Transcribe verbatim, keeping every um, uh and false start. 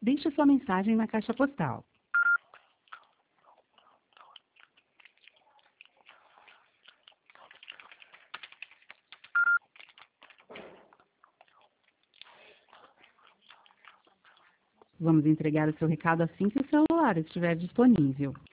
Deixe sua mensagem na caixa postal. Vamos entregar o seu recado assim que o celular estiver disponível.